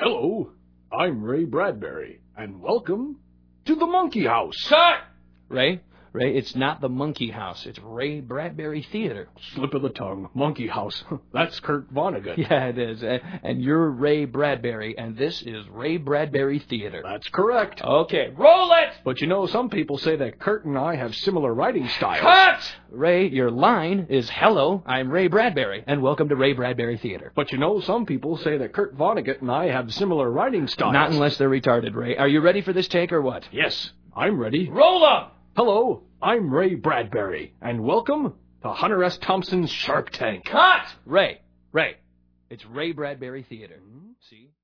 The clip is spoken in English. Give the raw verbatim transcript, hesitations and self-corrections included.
Hello, I'm Ray Bradbury, and welcome to the Monkey House. Cut! Ray, Ray, it's not the Monkey House. It's Ray Bradbury Theater. Slip of the tongue. Monkey House. That's Kurt Vonnegut. Yeah, it is. And you're Ray Bradbury, and this is Ray Bradbury Theater. That's correct. Okay, roll it! But you know, some people say that Kurt and I have similar writing styles. Cut! Ray, your line is, hello, I'm Ray Bradbury, and welcome to Ray Bradbury Theater. But you know, some people say that Kurt Vonnegut and I have similar writing styles. Not unless they're retarded, Ray. Are you ready for this take or what? Yes, I'm ready. Roll up! Hello, I'm Ray Bradbury, and welcome to Hunter S. Thompson's Shark Tank. Cut! Ray, Ray, it's Ray Bradbury Theater. See?